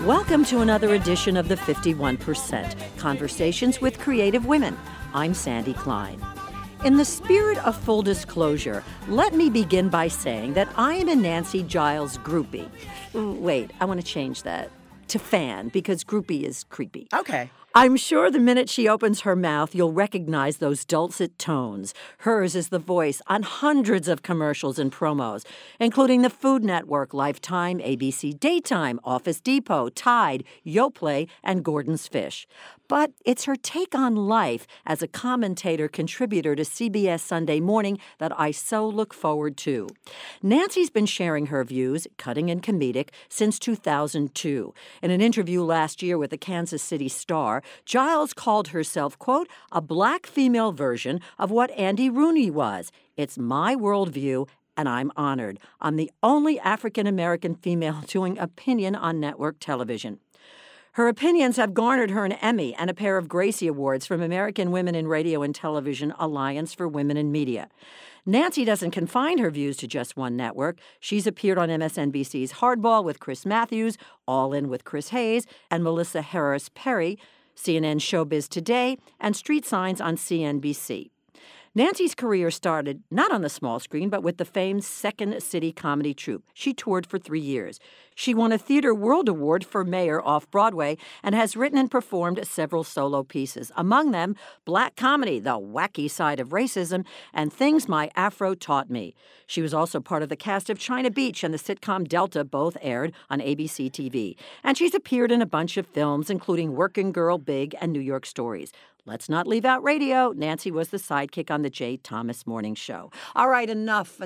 Welcome to another edition of the 51%, Conversations with Creative Women. I'm Sandy Klein. In the spirit of full disclosure, let me begin by saying that I am a Nancy Giles groupie. Wait, I want to change that to fan because groupie is creepy. Okay. I'm sure the minute she opens her mouth, you'll recognize those dulcet tones. Hers is the voice on hundreds of commercials and promos, including the Food Network, Lifetime, ABC Daytime, Office Depot, Tide, Yoplait, and Gordon's Fish. But it's her take on life as a commentator-contributor to CBS Sunday Morning that I so look forward to. Nancy's been sharing her views, cutting and comedic, since 2002. In an interview last year with the Kansas City Star, Giles called herself, quote, a black female version of what Andy Rooney was. It's my worldview, and I'm honored. I'm the only African-American female doing opinion on network television. Her opinions have garnered her an Emmy and a pair of Gracie Awards from American Women in Radio and Television Alliance for Women in Media. Nancy doesn't confine her views to just one network. She's appeared on MSNBC's Hardball with Chris Matthews, All In with Chris Hayes, and Melissa Harris Perry, CNN Showbiz Today, and Street Signs on CNBC. Nancy's career started not on the small screen, but with the famed Second City Comedy Troupe. She toured for 3 years. She won a Theater World Award for Mayor off-Broadway and has written and performed several solo pieces, among them Black Comedy, The Wacky Side of Racism, and Things My Afro Taught Me. She was also part of the cast of China Beach and the sitcom Delta, both aired on ABC TV. And she's appeared in a bunch of films, including Working Girl, Big, and New York Stories. Let's not leave out radio. Nancy was the sidekick on the Jay Thomas Morning Show. All right, enough.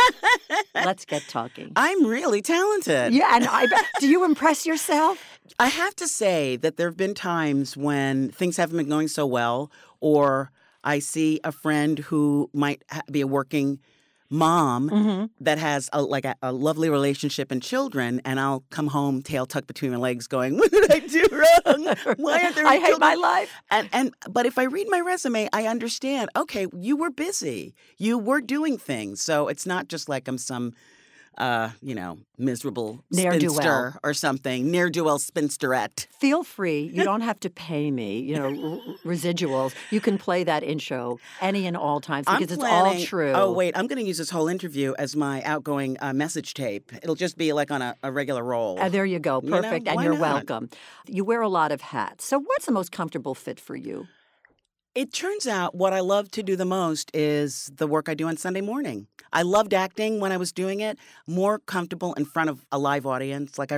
Let's get talking. I'm really talented. Yeah, and I bet. Do you impress yourself? I have to say that there have been times when things haven't been going so well, or I see a friend who might be a working mom that has a lovely relationship and children, and I'll come home, tail tucked between my legs, going, "What did I do wrong? Why aren't there I children?" hate my life. But if I read my resume, I understand. Okay, you were busy. You were doing things, so it's not just like I'm some miserable Ne'er-do-well. spinster or something, ne'er-do-well spinsterette. Feel free. You don't have to pay me, residuals. You can play that intro any and all times because it's all true. Oh, wait, I'm going to use this whole interview as my outgoing message tape. It'll just be like on a regular roll. There you go. Perfect. And you're not? welcome. You wear a lot of hats. So what's the most comfortable fit for you? It turns out what I love to do the most is the work I do on Sunday morning. I loved acting when I was doing it, more comfortable in front of a live audience. Like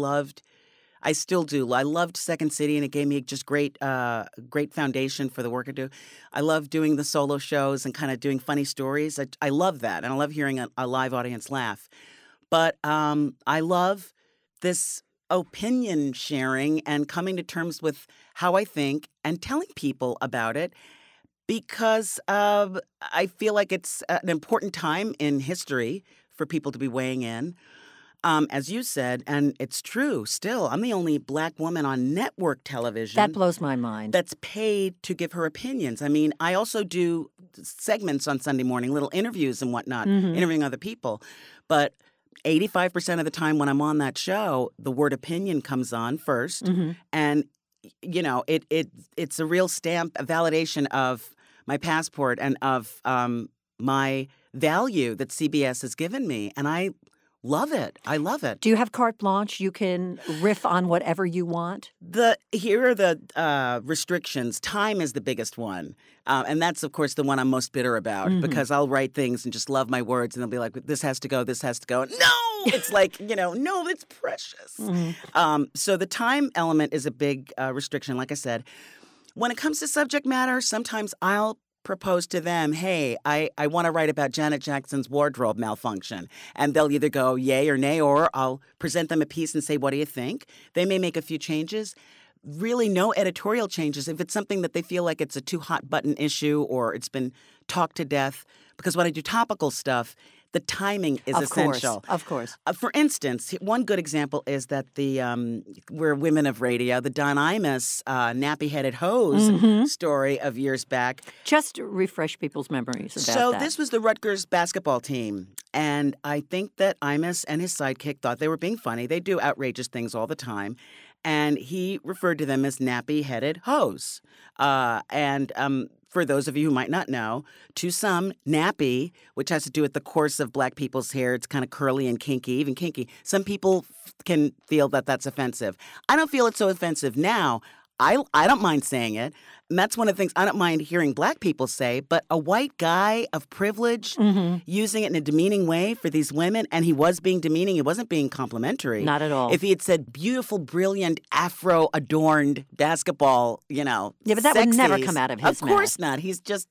I still do. I loved Second City, and it gave me just great foundation for the work I do. I love doing the solo shows and kind of doing funny stories. I love that, and I love hearing a live audience laugh. But I love this opinion sharing and coming to terms with how I think and telling people about it because I feel like it's an important time in history for people to be weighing in. As you said, and it's true still, I'm the only black woman on network television. That blows my mind. That's paid to give her opinions. I mean, I also do segments on Sunday morning, little interviews and whatnot, interviewing other people. But 85% of the time when I'm on that show, the word opinion comes on first. And, it's a real stamp, a validation of my passport and of my value that CBS has given me. And I love it. I love it. Do you have carte blanche? You can riff on whatever you want? Here are the restrictions. Time is the biggest one. And that's, of course, the one I'm most bitter about because I'll write things and just love my words and they'll be like, this has to go, this has to go. No! It's like, no, it's precious. So the time element is a big restriction, like I said. When it comes to subject matter, sometimes I'll propose to them, hey, I want to write about Janet Jackson's wardrobe malfunction. And they'll either go yay or nay, or I'll present them a piece and say, what do you think? They may make a few changes. Really no editorial changes if it's something that they feel like it's a too hot button issue or it's been talked to death. Because when I do topical stuff, the timing is essential. Of course. For instance, one good example is that we're women of radio, the Don Imus nappy-headed hose story of years back. Just refresh people's memories about that. So this was the Rutgers basketball team, and I think that Imus and his sidekick thought they were being funny. They do outrageous things all the time. and he referred to them as nappy-headed hoes. For those of you who might not know, to some, nappy, which has to do with the course of black people's hair, it's kind of curly and kinky, even kinky. Some people can feel that that's offensive. I don't feel it's so offensive now. I don't mind saying it. And that's one of the things I don't mind hearing black people say, but a white guy of privilege using it in a demeaning way for these women, and he was being demeaning, he wasn't being complimentary. Not at all. If he had said beautiful, brilliant, Afro-adorned basketball, Yeah, but that would never come out of his mouth. Of course not. He's just,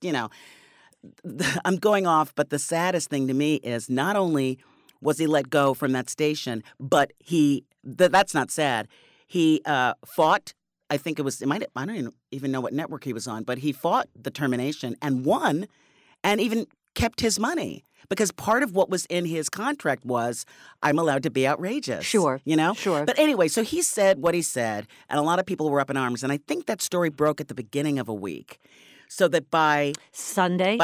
I'm going off, but the saddest thing to me is not only was he let go from that station, but that's not sad. He fought. I think it was, I don't even know what network he was on, but he fought the termination and won and even kept his money because part of what was in his contract was I'm allowed to be outrageous. Sure. Sure. But anyway, so he said what he said, and a lot of people were up in arms. And I think that story broke at the beginning of a week. So that by Sunday,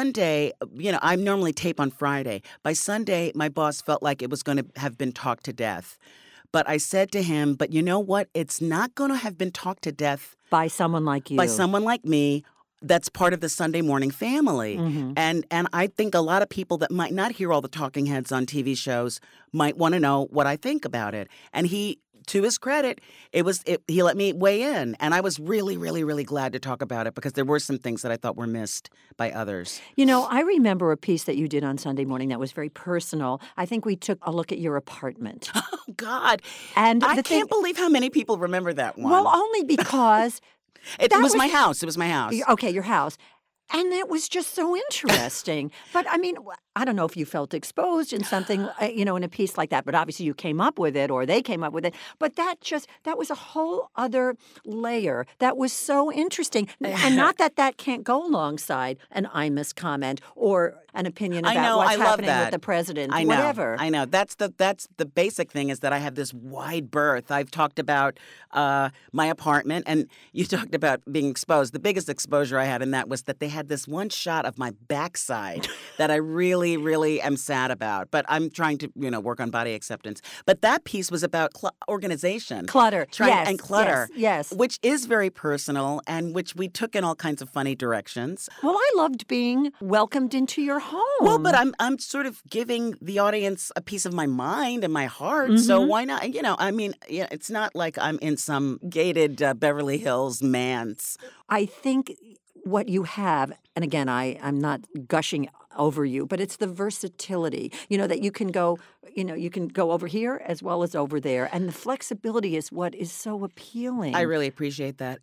I normally tape on Friday. By Sunday, my boss felt like it was going to have been talked to death. But I said to him, but you know what? It's not going to have been talked to death. By someone like you. By someone like me that's part of the Sunday morning family. And I think a lot of people that might not hear all the talking heads on TV shows might want to know what I think about it. And he, to his credit, he let me weigh in. And I was really, really, really glad to talk about it because there were some things that I thought were missed by others. I remember a piece that you did on Sunday Morning that was very personal. I think we took a look at your apartment. Oh, God. And I can't believe how many people remember that one. Well, only because... It was my house. It was my house. Okay, your house. And that was just so interesting. But, I mean, I don't know if you felt exposed in something, in a piece like that. But obviously you came up with it or they came up with it. But that was a whole other layer that was so interesting. And not that can't go alongside an Imus comment or an opinion about what's happening with the president, whatever. I know. That's the basic thing is that I have this wide berth. I've talked about my apartment, and you talked about being exposed. The biggest exposure I had in that was that they had this one shot of my backside that I really, really am sad about. But I'm trying to, work on body acceptance. But that piece was about organization. Clutter. And clutter. Yes. Which is very personal and which we took in all kinds of funny directions. Well, I loved being welcomed into your home. Well, but I'm sort of giving the audience a piece of my mind and my heart. So why not? It's not like I'm in some gated Beverly Hills manse. I think what you have, and again, I'm not gushing over you, but it's the versatility, that you can go, you can go over here as well as over there. And the flexibility is what is so appealing. I really appreciate that.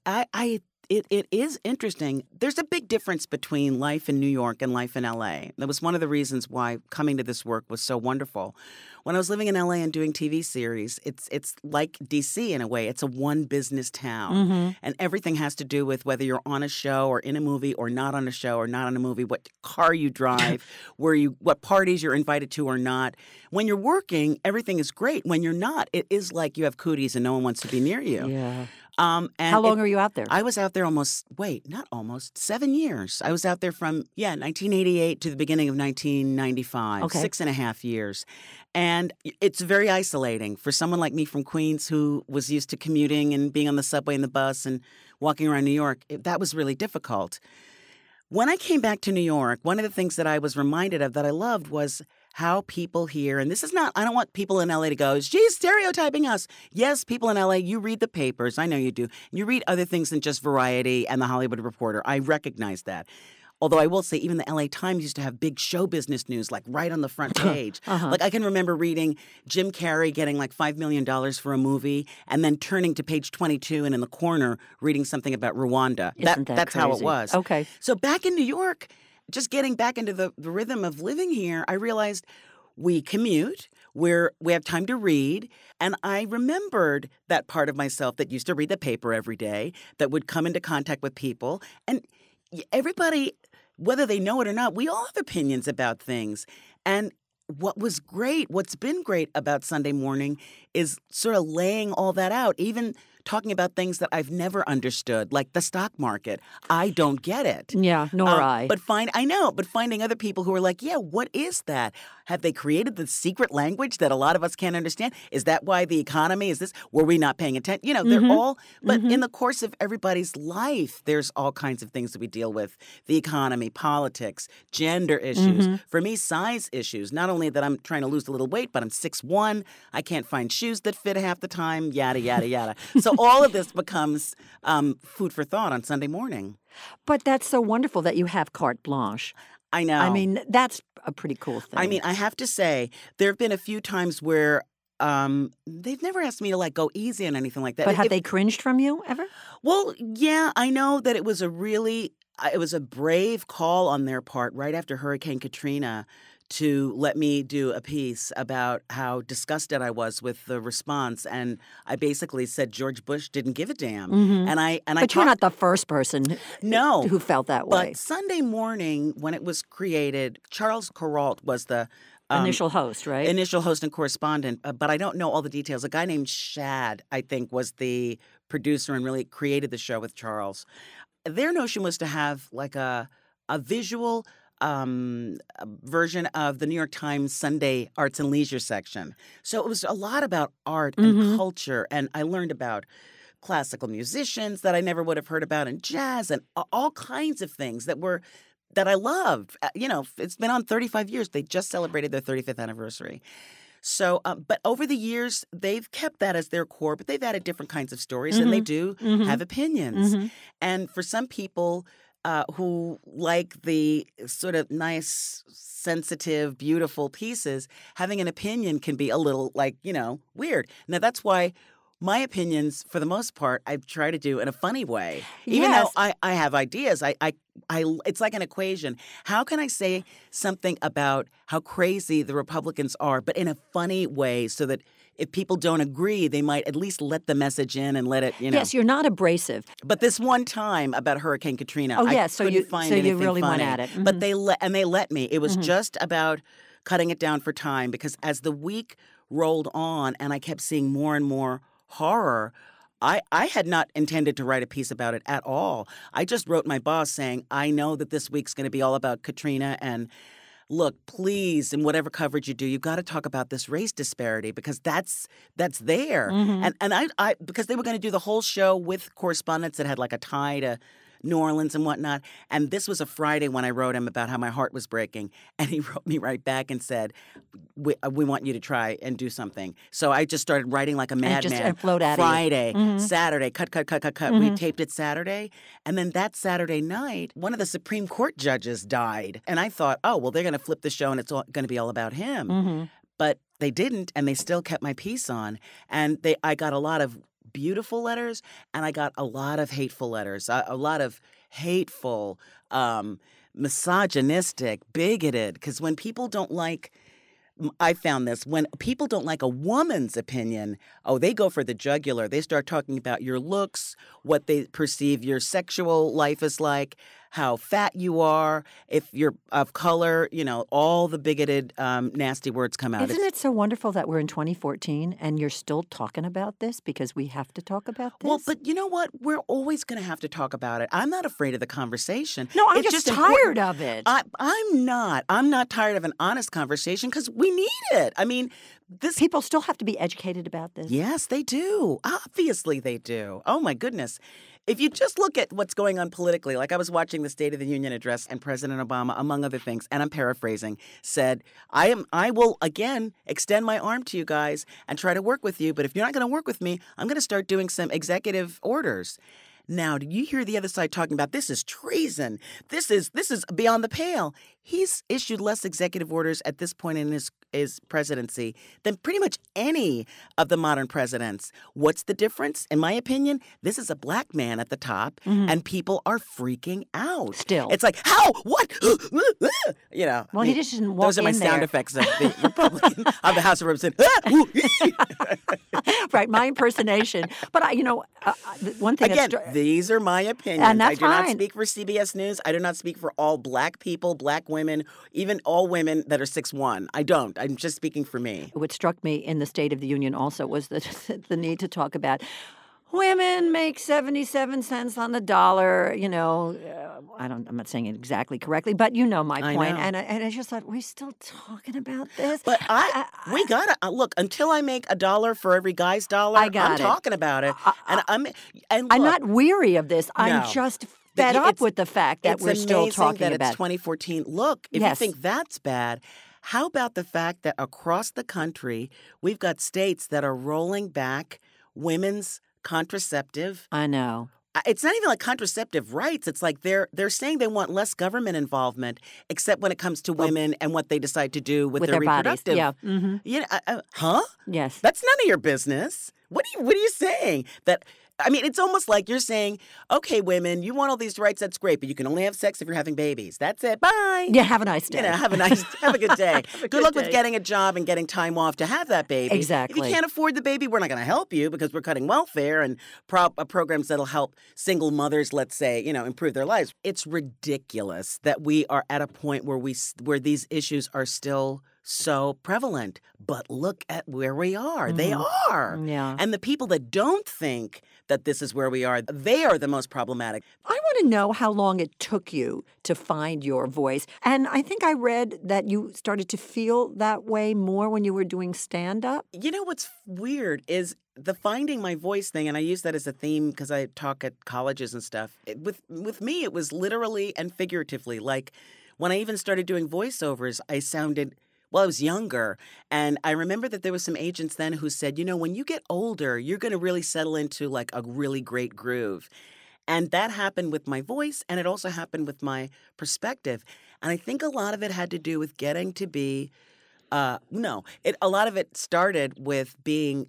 It is interesting. There's a big difference between life in New York and life in L.A. That was one of the reasons why coming to this work was so wonderful. When I was living in L.A. and doing TV series, it's like D.C. in a way. It's a one business town. And everything has to do with whether you're on a show or in a movie or not on a show or not on a movie, what car you drive, what parties you're invited to or not. When you're working, everything is great. When you're not, it is like you have cooties and no one wants to be near you. Yeah. And how long were you out there? I was out there 7 years. I was out there from, 1988 to the beginning of 1995, 6.5 years. And it's very isolating for someone like me from Queens who was used to commuting and being on the subway and the bus and walking around New York. That was really difficult. When I came back to New York, one of the things that I was reminded of that I loved was how people here, and this is not, I don't want people in LA to go, geez, stereotyping us. Yes, people in LA, you read the papers. I know you do. You read other things than just Variety and The Hollywood Reporter. I recognize that. Although I will say even the LA Times used to have big show business news, like right on the front page. Like I can remember reading Jim Carrey getting like $5 million for a movie and then turning to page 22 and in the corner reading something about Rwanda. That's crazy. How it was. Okay. So back in New York, just getting back into the rhythm of living here, I realized we commute, we have time to read, and I remembered that part of myself that used to read the paper every day, that would come into contact with people. And everybody, whether they know it or not, we all have opinions about things. And what's been great about Sunday Morning is sort of laying all that out, even talking about things that I've never understood, like the stock market. I don't get it. Yeah, nor I. But finding other people who are like, yeah, what is that? Have they created the secret language that a lot of us can't understand? Is that why the economy is this? Were we not paying attention? You know, they're all, but in the course of everybody's life, there's all kinds of things that we deal with. The economy, politics, gender issues. For me, size issues. Not only that I'm trying to lose a little weight, but I'm 6'1". I can't find shoes that fit half the time, yada, yada, yada. So all of this becomes food for thought on Sunday morning. But that's so wonderful that you have carte blanche. I know. I mean, that's a pretty cool thing. I mean, I have to say, there have been a few times where they've never asked me to like go easy on anything like that. But have they cringed from you ever? Well, yeah, I know that it was a brave call on their part right after Hurricane Katrina to let me do a piece about how disgusted I was with the response, and I basically said George Bush didn't give a damn. But you're not the first person who felt that way. But Sunday morning, when it was created, Charles Kuralt was the initial host, right? Initial host and correspondent, but I don't know all the details. A guy named Shad, I think, was the producer and really created the show with Charles. Their notion was to have like a visual version of the New York Times Sunday Arts and Leisure section. So it was a lot about art and culture, and I learned about classical musicians that I never would have heard about, and jazz, and all kinds of things that I loved. You know, it's been on 35 years. They just celebrated their 35th anniversary. So, but over the years, they've kept that as their core, but they've added different kinds of stories, and they do have opinions. And for some people who like the sort of nice, sensitive, beautiful pieces, having an opinion can be a little like, you know, weird. Now, that's why my opinions, for the most part, I try to do in a funny way. Even though I have ideas, it's like an equation. How can I say something about how crazy the Republicans are, but in a funny way so that if people don't agree, they might at least let the message in and let it, you know. Yes, you're not abrasive. But this one time about Hurricane Katrina, so you really went at it. But they let me. It was just about cutting it down for time, because as the week rolled on and I kept seeing more and more horror, I had not intended to write a piece about it at all. I just wrote my boss saying, I know that this week's going to be all about Katrina, and look, please, in whatever coverage you do, you've got to talk about this race disparity, because that's there. And I because they were going to do the whole show with correspondents that had like a tie to New Orleans and whatnot. And this was a Friday when I wrote him about how my heart was breaking. And he wrote me right back and said, we want you to try and do something. So I just started writing like a madman. And flowed out Friday, Saturday, cut. We taped it Saturday. And then that Saturday night, one of the Supreme Court judges died. And I thought, oh, well, they're going to flip the show and it's going to be all about him. But they didn't, and they still kept my piece on. And I got a lot of beautiful letters, and I got a lot of hateful letters, a lot of hateful, misogynistic, bigoted, because when people don't like, I found this, when people don't like a woman's opinion, they go for the jugular. They start talking about your looks, what they perceive your sexual life is like, how fat you are, if you're of color, you know, all the bigoted, nasty words come out. Isn't it so wonderful that we're in 2014 and you're still talking about this, because we have to talk about this? Well, but you know what? We're always going to have to talk about it. I'm not afraid of the conversation. No, I'm just tired of it. I'm not. I'm not tired of an honest conversation, because we need it. I mean, people still have to be educated about this. Yes, they do. Obviously they do. Oh, my goodness. If you just look at what's going on politically, like I was watching the State of the Union address, and President Obama, among other things, and I'm paraphrasing, said, I will, again, extend my arm to you guys and try to work with you. But if you're not going to work with me, I'm going to start doing some executive orders. Now, did you hear the other side talking about this is treason? This is beyond the pale. He's issued less executive orders at this point in his presidency than pretty much any of the modern presidents. What's the difference? In my opinion, this is a black man at the top, and people are freaking out. Still. It's like, how? What? You know. Well, he just didn't walk in there. Those are my sound effects of the Republican of the House of Representatives. Right, my impersonation. But, one thing again, these are my opinions. And that's I do not speak for CBS News. I do not speak for all black people, black women, even all women that are 6'1". I don't. I'm just speaking for me. What struck me in the State of the Union also was the need to talk about women make 77 cents on the dollar, I'm not saying it exactly correctly, but you know my I point. know. And I just thought, we're still talking about this? But we gotta look until I make $1 for every guy's dollar. I got I'm it. talking about it, and I'm look, not weary of this. I'm No. just fed up with the fact that it's we're still amazing talking that about it's 2014. Look, if you Yes. think that's bad, how about the fact that across the country we've got states that are rolling back women's contraceptive. I know. It's not even like contraceptive rights. It's like they're saying they want less government involvement, except when it comes to women and what they decide to do with their bodies. reproductive. Yeah. Mm-hmm. Huh? Yes. That's none of your business. What are you saying? It's almost like you're saying, okay, women, you want all these rights, that's great, but you can only have sex if you're having babies. That's it. Bye. Yeah, have a nice day. Have a good day. Good luck with day. getting a job and getting time off to have that baby. Exactly. If you can't afford the baby, we're not going to help you because we're cutting welfare and programs that'll help single mothers, let's say, improve their lives. It's ridiculous that we are at a point where these issues are still so prevalent. But look at where we are. Mm-hmm. They are. Yeah. And the people that don't think that this is where we are, they are the most problematic. I want to know how long it took you to find your voice. And I think I read that you started to feel that way more when you were doing stand-up. You know what's weird is the finding my voice thing, and I use that as a theme because I talk at colleges and stuff. With me, it was literally and figuratively. Like when I even started doing voiceovers, I sounded... Well, I was younger, and I remember that there was some agents then who said, when you get older, you're going to really settle into like a really great groove. And that happened with my voice, and it also happened with my perspective. And I think a lot of it had to do with getting to be a lot of it started with being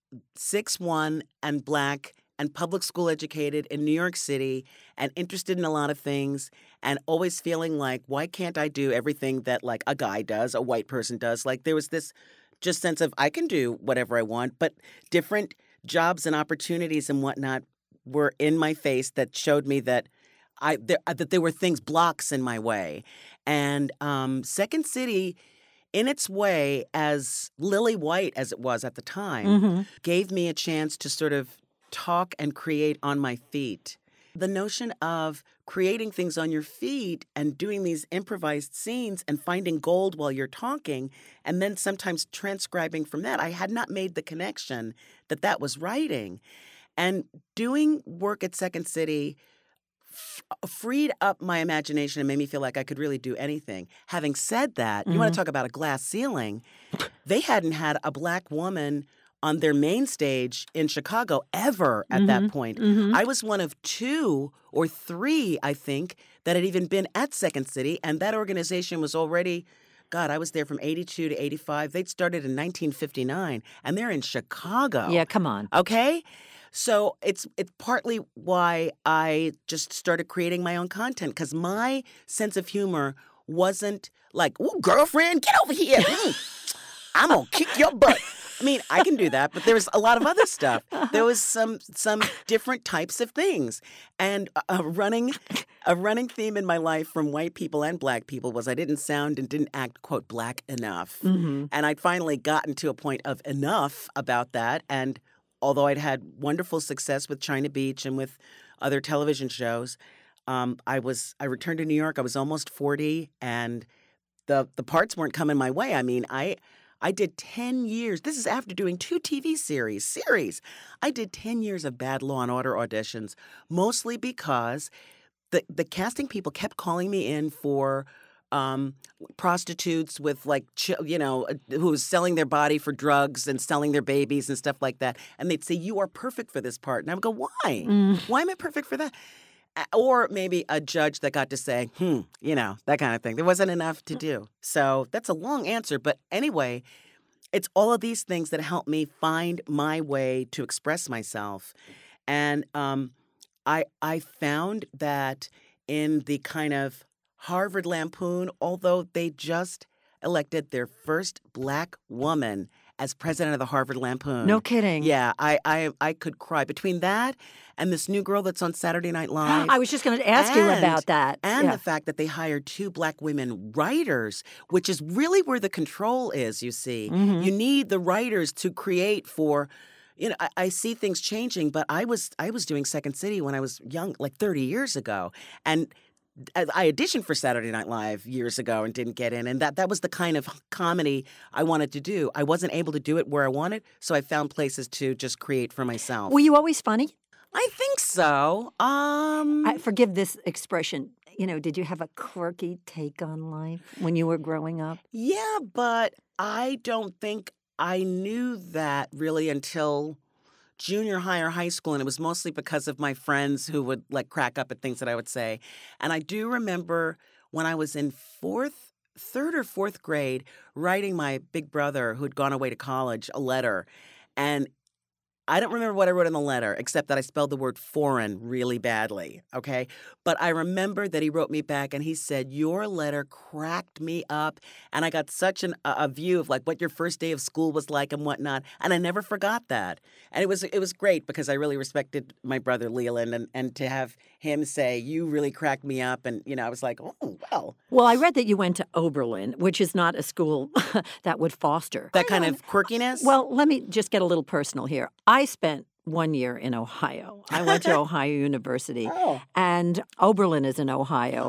6'1" and Black and public school educated in New York City and interested in a lot of things and always feeling like, why can't I do everything that like a guy does, a white person does? Like there was this just sense of I can do whatever I want, but different jobs and opportunities and whatnot were in my face that showed me that that there were blocks in my way. And Second City, in its way, as lily white as it was at the time, gave me a chance to sort of talk and create on my feet. The notion of creating things on your feet and doing these improvised scenes and finding gold while you're talking and then sometimes transcribing from that. I had not made the connection that was writing. And doing work at Second City freed up my imagination and made me feel like I could really do anything. Having said that, you want to talk about a glass ceiling, they hadn't had a Black woman on their main stage in Chicago ever at that point. I was one of 2 or 3, I think, that had even been at Second City, and that organization was already, I was there from 82 to 85. They'd started in 1959, and they're in Chicago. Yeah, come on. Okay? So it's partly why I just started creating my own content, because my sense of humor wasn't like, ooh, girlfriend, get over here. I'm going to kick your butt. I mean, I can do that, but there was a lot of other stuff. There was some different types of things. And a running theme in my life from white people and Black people was I didn't sound and didn't act, quote, Black enough. And I'd finally gotten to a point of enough about that. And although I'd had wonderful success with China Beach and with other television shows, I returned to New York. I was almost 40, and the parts weren't coming my way. I mean, I did 10 years. This is after doing 2 TV series. I did 10 years of bad Law and Order auditions, mostly because the casting people kept calling me in for prostitutes with who was selling their body for drugs and selling their babies and stuff like that. And they'd say, you are perfect for this part. And I would go, why? Why am I perfect for that? Or maybe a judge that got to say, that kind of thing. There wasn't enough to do. So that's a long answer. But anyway, it's all of these things that help me find my way to express myself. And I found that in the kind of Harvard Lampoon, although they just elected their first Black woman as president of the Harvard Lampoon. No kidding. Yeah, I could cry. Between that and this new girl that's on Saturday Night Live. I was just going to ask you about that. And the fact that they hired 2 Black women writers, which is really where the control is, you see. You need the writers to create for, I see things changing, but I was doing Second City when I was young, like 30 years ago, and I auditioned for Saturday Night Live years ago and didn't get in, and that was the kind of comedy I wanted to do. I wasn't able to do it where I wanted, so I found places to just create for myself. Were you always funny? I think so. Forgive this expression. Did you have a quirky take on life when you were growing up? Yeah, but I don't think I knew that really until junior high or high school, and it was mostly because of my friends who would like crack up at things that I would say. And I do remember when I was in third or fourth grade, writing my big brother who had gone away to college a letter, and I don't remember what I wrote in the letter, except that I spelled the word foreign really badly, okay? But I remember that he wrote me back and he said, your letter cracked me up. And I got such a view of like what your first day of school was like and whatnot. And I never forgot that. And it was great because I really respected my brother Leland. And to have him say, you really cracked me up. And, I was like, oh, well. Well, I read that you went to Oberlin, which is not a school that would foster that kind of quirkiness? Well, let me just get a little personal here. I spent 1 year in Ohio. I went to Ohio University, and Oberlin is in Ohio.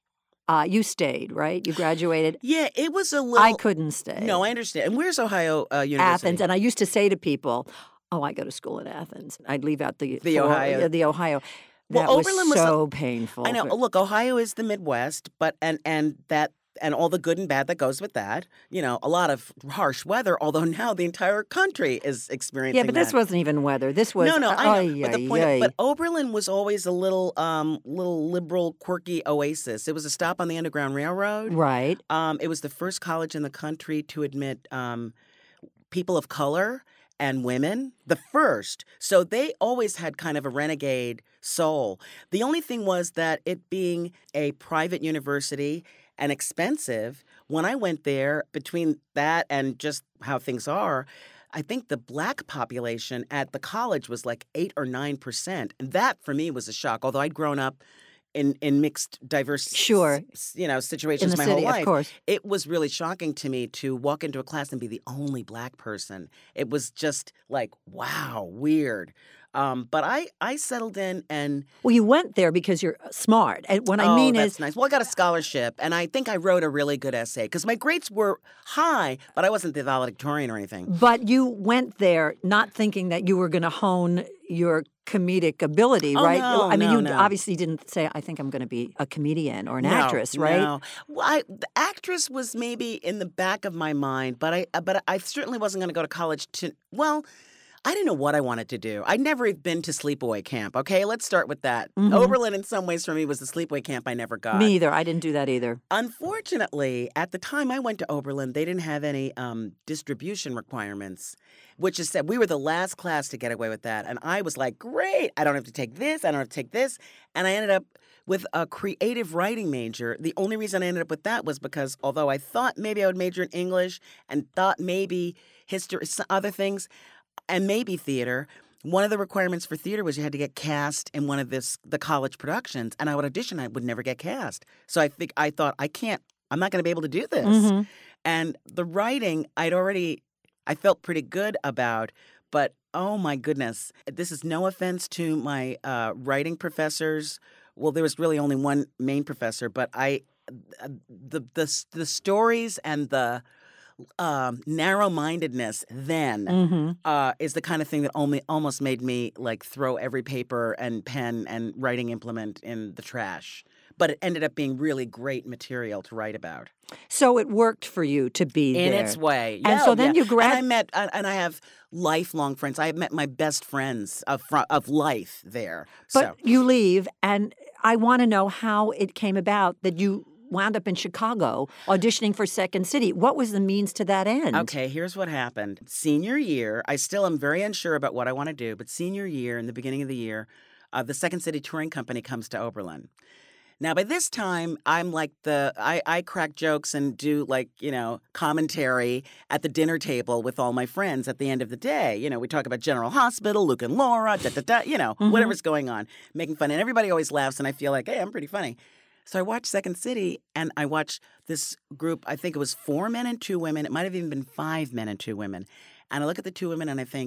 You stayed, right? You graduated? Yeah, it was a little... I couldn't stay. No, I understand. And where's Ohio University? Athens. And I used to say to people, I go to school in Athens. I'd leave out the Ohio. The Ohio. Well, that Oberlin was so painful. I know. Look, Ohio is the Midwest, but and all the good and bad that goes with that. A lot of harsh weather, although now the entire country is experiencing Yeah, but this wasn't even weather. This was... No, I know. But the point but Oberlin was always a little liberal, quirky oasis. It was a stop on the Underground Railroad. Right. It was the first college in the country to admit people of color and women, the first. So they always had kind of a renegade soul. The only thing was that it being a private university and expensive, when I went there, between that and just how things are, I think the black population at the college was like 8 or 9%. And that for me was a shock, although I'd grown up in mixed, diverse situations my whole life. Of course. It was really shocking to me to walk into a class and be the only black person. It was just like, wow, weird. But I settled in and... Well, you went there because you're smart. And what I mean that's nice. Well, I got a scholarship, and I think I wrote a really good essay because my grades were high, but I wasn't the valedictorian or anything. But you went there not thinking that you were going to hone your comedic ability, right? No, I mean, you no. obviously didn't say, I think I'm going to be a comedian or an actress, right? No. Well, the actress was maybe in the back of my mind, but I certainly wasn't going to go to college to... Well... I didn't know what I wanted to do. I'd never been to sleepaway camp, okay? Let's start with that. Mm-hmm. Oberlin, in some ways, for me, was the sleepaway camp I never got. Me either. I didn't do that either. Unfortunately, at the time I went to Oberlin, they didn't have any distribution requirements, which is said we were the last class to get away with that. And I was like, great, I don't have to take this, I don't have to take this. And I ended up with a creative writing major. The only reason I ended up with that was because although I thought maybe I would major in English and thought maybe history, other things, and maybe theater, one of the requirements for theater was you had to get cast in one of the college productions, and I would audition. I would never get cast. So I thought, I'm not going to be able to do this. Mm-hmm. And the writing, I felt pretty good about, but oh my goodness, this is no offense to my writing professors. Well, there was really only one main professor, but the stories and the narrow-mindedness then is the kind of thing that almost made me like throw every paper and pen and writing implement in the trash. But it ended up being really great material to write about. So it worked for you to be in there. Its way. And so then you and I have lifelong friends. I have met my best friends of life there. But you leave, and I want to know how it came about that you wound up in Chicago auditioning for Second City. What was the means to that end? Okay, here's what happened. Senior year, I still am very unsure about what I want to do, but senior year, in the beginning of the year, the Second City Touring Company comes to Oberlin. Now, by this time, I'm like I crack jokes and do commentary at the dinner table with all my friends at the end of the day. We talk about General Hospital, Luke and Laura, whatever's going on, making fun. And everybody always laughs, and I feel like, hey, I'm pretty funny. So I watched Second City, and I watched this group, I think it was 4 men and 2 women. It might have even been 5 men and 2 women. And I look at the 2 women, and I think,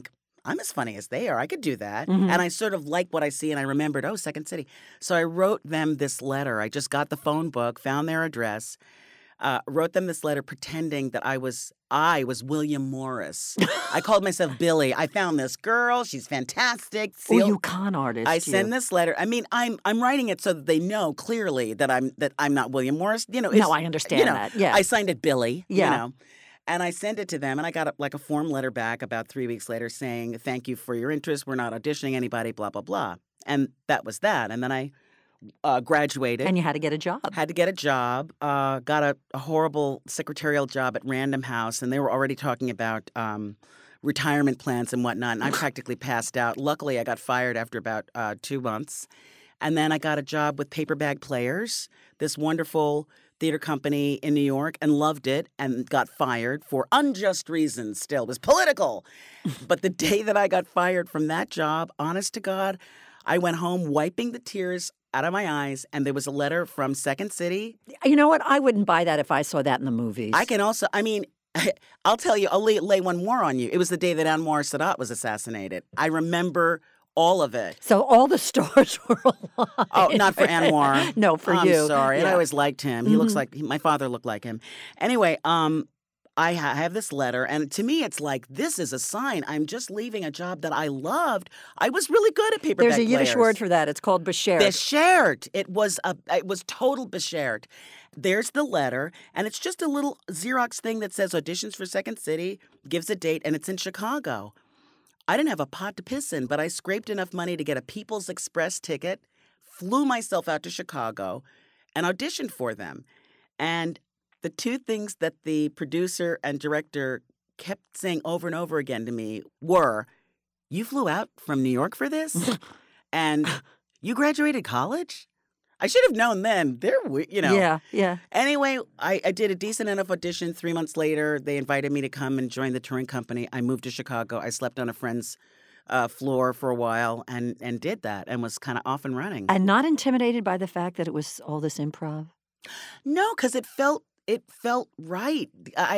I'm as funny as they are. I could do that. Mhm. And I sort of like what I see, and I remembered, oh, Second City. So I wrote them this letter. I just got the phone book, found their address, wrote them this letter pretending that I was William Morris. I called myself Billy. I found this girl. She's fantastic. Oh, you con artist. I send this letter. I mean, I'm writing it so that they know clearly that I'm not William Morris. You know, No, I understand that. Yeah. I signed it Billy. Yeah. You know. And I sent it to them, and I got a form letter back about 3 weeks later saying, thank you for your interest. We're not auditioning anybody, blah, blah, blah. And that was that. And then I graduated. And you had to get a job. Had to get a job. Got a horrible secretarial job at Random House, and they were already talking about retirement plans and whatnot, and I practically passed out. Luckily, I got fired after about 2 months. And then I got a job with Paper Bag Players, this wonderful theater company in New York, and loved it and got fired for unjust reasons still. It was political. But the day that I got fired from that job, honest to God, I went home wiping the tears out of my eyes, and there was a letter from Second City. You know what? I wouldn't buy that if I saw that in the movies. I can also, I mean, I'll tell you, I'll lay one more on you. It was the day that Anwar Sadat was assassinated. I remember all of it. So all the stars were alive. Oh, not for Anwar. No, for I'm you. sorry. And I Yeah. always liked him. He looks like my father looked like him. Anyway, I have this letter, and to me, it's like, this is a sign. I'm just leaving a job that I loved. I was really good at Paper Bag There's a Yiddish Players. word for that. It's called beshert. Beshert. It was total beshert. There's the letter, and it's just a little Xerox thing that says auditions for Second City, gives a date, and it's in Chicago. I didn't have a pot to piss in, but I scraped enough money to get a People's Express ticket, flew myself out to Chicago, and auditioned for them. And the two things that the producer and director kept saying over and over again to me were, you flew out from New York for this? And you graduated college? I should have known then. They're weird, you know. Yeah, yeah. Anyway, I did a decent enough audition. 3 months later, they invited me to come and join the touring company. I moved to Chicago. I slept on a friend's floor for a while and did that and was kind of off and running. And not intimidated by the fact that it was all this improv? No, because it felt right.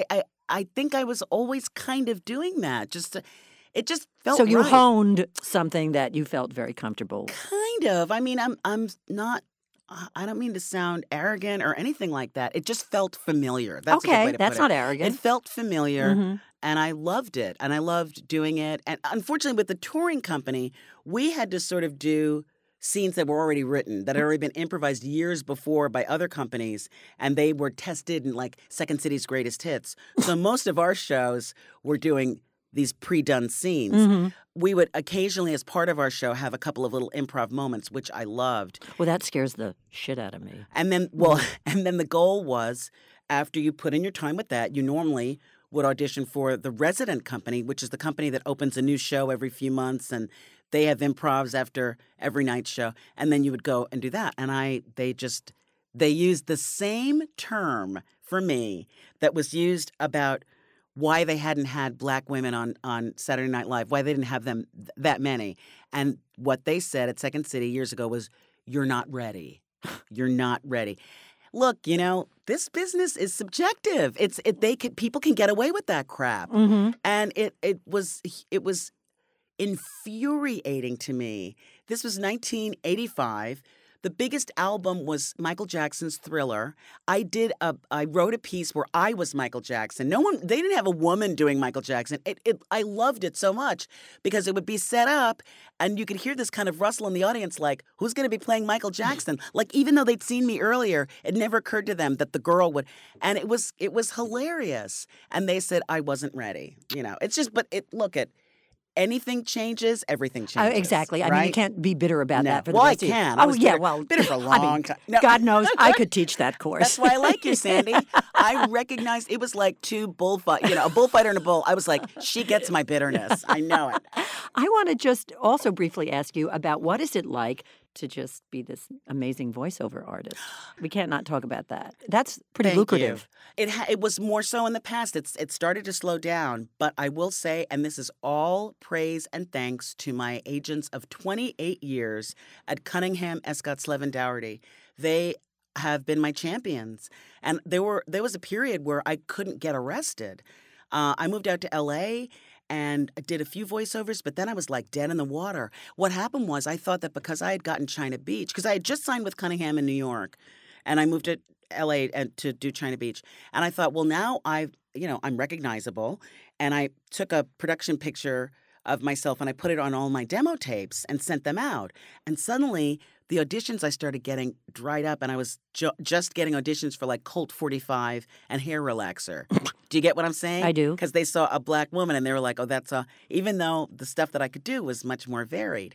I think I was always kind of doing that. It just felt So you right. honed something that you felt very comfortable. Kind of. I mean, I'm not. I don't mean to sound arrogant or anything like that. It just felt familiar. That's a good way Okay, to that's put not it. arrogant. It felt familiar, Mhm. and I loved it, and I loved doing it. And unfortunately, with the touring company, we had to sort of do scenes that were already written, that had already been improvised years before by other companies, and they were tested in like Second City's greatest hits. So most of our shows were doing these pre-done scenes. Mhm. We would occasionally, as part of our show, have a couple of little improv moments, which I loved. Well, that scares the shit out of me. And then, and then the goal was, after you put in your time with that, you normally would audition for the resident company, which is the company that opens a new show every few months, and they have improvs after every night's show. And then you would go and do that. And they used the same term for me that was used about why they hadn't had black women on Saturday Night Live, why they didn't have them that many. And what they said at Second City years ago was, you're not ready. You're not ready. Look, you know, this business is subjective. People can get away with that crap. Mhm. And it was infuriating to me. This was 1985. The biggest album was Michael Jackson's Thriller. I wrote a piece where I was Michael Jackson. They didn't have a woman doing Michael Jackson. I loved it so much because it would be set up and you could hear this kind of rustle in the audience like, who's going to be playing Michael Jackson? Like, even though they'd seen me earlier, it never occurred to them that the girl would. And it was hilarious. And they said I wasn't ready. You know, it's just, anything changes, everything changes. Exactly. I right? mean, you can't be bitter about No. that for the Well, I rest of your- can. I was yeah, bitter- well, bitter for a I long mean, time. No. God knows I could teach that course. That's why I like you, Sandy. I recognized it was like two bullfight, a bullfighter and a bull. I was like, she gets my bitterness. I know it. I want to just also briefly ask you about what is it like to just be this amazing voiceover artist? We can't not talk about that. That's pretty Thank lucrative. you. It was more so in the past. It started to slow down, but I will say, and this is all praise and thanks to my agents of 28 years at Cunningham, Escott, Slevin, Dougherty. They have been my champions, and there was a period where I couldn't get arrested. I moved out to L.A. and I did a few voiceovers, but then I was like dead in the water. What happened was I thought that because I had gotten China Beach, because I had just signed with Cunningham in New York, and I moved to LA to do China Beach, and I thought, well, now I'm recognizable, and I took a production picture of myself and I put it on all my demo tapes and sent them out, and suddenly the auditions I started getting dried up, and I was just getting auditions for like Colt 45 and Hair Relaxer. Do you get what I'm saying? I do. Because they saw a black woman and they were like, oh, that's even though the stuff that I could do was much more varied.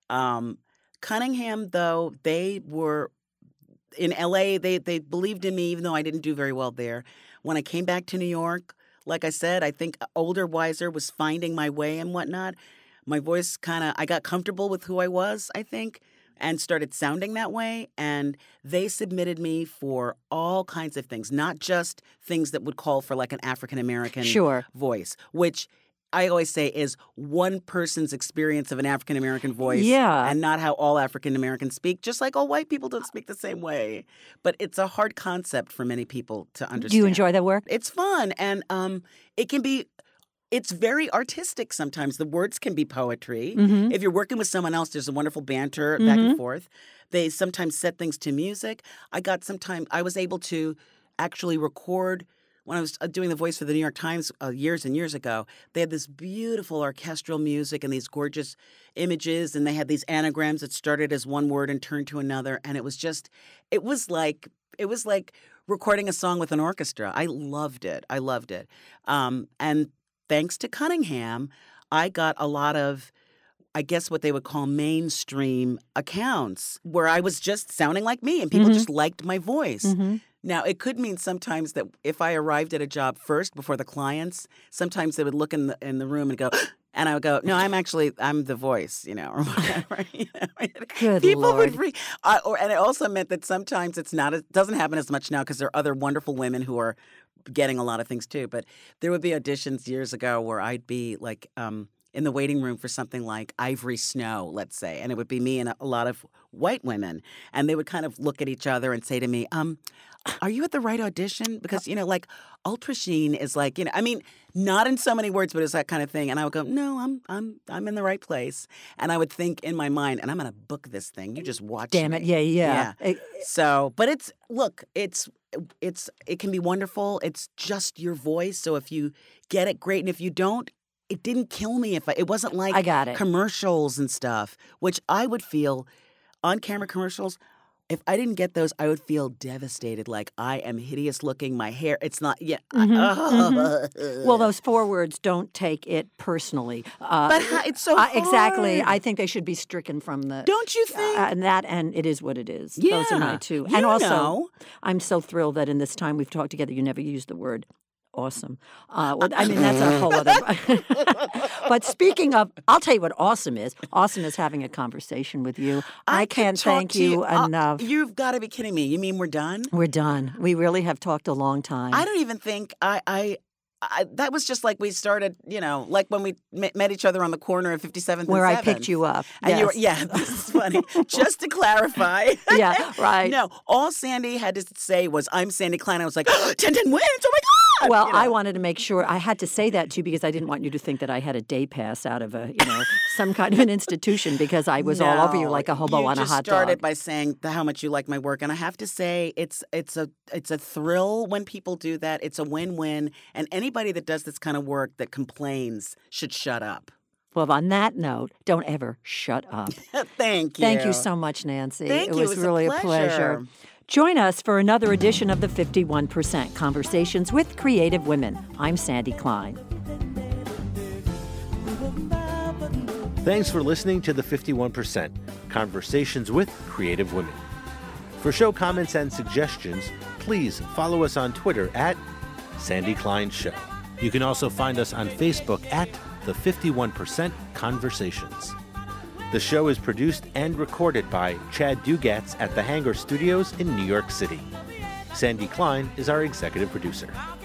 Cunningham, though, they were in LA, they believed in me even though I didn't do very well there. When I came back to New York, like I said, I think older, wiser, was finding my way and whatnot. My voice I got comfortable with who I was, I think, and started sounding that way. And they submitted me for all kinds of things, not just things that would call for like an African-American voice, which I always say is one person's experience of an African-American voice and not how all African-Americans speak, just like all white people don't speak the same way. But it's a hard concept for many people to understand. Do you enjoy that work? It's fun, and it can be it's very artistic sometimes. The words can be poetry. Mm-hmm. If you're working with someone else, there's a wonderful banter back and forth. They sometimes set things to music. I was able to actually record when I was doing the voice for the New York Times years and years ago. They had this beautiful orchestral music and these gorgeous images, and they had these anagrams that started as one word and turned to another. And it was like recording a song with an orchestra. I loved it. And thanks to Cunningham, I got a lot of, I guess what they would call mainstream accounts where I was just sounding like me and people just liked my voice. Mm-hmm. Now, it could mean sometimes that if I arrived at a job first before the clients, sometimes they would look in the room and go, and I would go, no, I'm the voice, or whatever. Good people Lord. would and it also meant that sometimes it doesn't happen as much now because there are other wonderful women who are getting a lot of things too. But there would be auditions years ago where I'd be like in the waiting room for something like Ivory Snow, let's say, and it would be me and a lot of white women, and they would kind of look at each other and say to me, are you at the right audition? Because, like Ultra Sheen is like, not in so many words, but it's that kind of thing. And I would go, no, I'm in the right place. And I would think in my mind, and I'm going to book this thing. You just watch Damn it. me. Yeah. So, but it can be wonderful. It's just your voice. So if you get it, great. And if you don't, it didn't kill me. It wasn't like I got it. Commercials and stuff, which I would feel on camera commercials. If I didn't get those, I would feel devastated. Like I am hideous looking. My hair, it's not yet. Well, those 4 words, don't take it personally. But it's so hard. Exactly. I think they should be stricken from the. Don't you think? And it is what it is. Yeah. Those are my 2. And also, I'm so thrilled that in this time we've talked together, you never used the word awesome. That's a whole other. But speaking of, I'll tell you what awesome is. Awesome is having a conversation with you. I can't thank you enough. You've got to be kidding me. You mean we're done? We're done. We really have talked a long time. I don't even think that was just like we started, like when we met each other on the corner of 57th and 7th. Where I picked you up. And this is funny. Just to clarify. Yeah, right. No, all Sandy had to say was, I'm Sandy Klein. I was like, 10-10 wins. Oh, my God. Well, I wanted to make sure I had to say that to you because I didn't want you to think that I had a day pass out of some kind of an institution because I was all over you like a hobo on a hot dog. You started by saying how much you like my work, and I have to say it's a thrill when people do that. It's a win-win, and anybody that does this kind of work that complains should shut up. Well, on that note, don't ever shut up. Thank you. Thank you so much, Nancy. Thank you. It was really a pleasure. Join us for another edition of the 51% Conversations with Creative Women. I'm Sandy Klein. Thanks for listening to the 51% Conversations with Creative Women. For show comments and suggestions, please follow us on Twitter at Sandy Klein Show. You can also find us on Facebook at the 51% Conversations. The show is produced and recorded by Chad Dugatz at the Hangar Studios in New York City. Sandy Klein is our executive producer.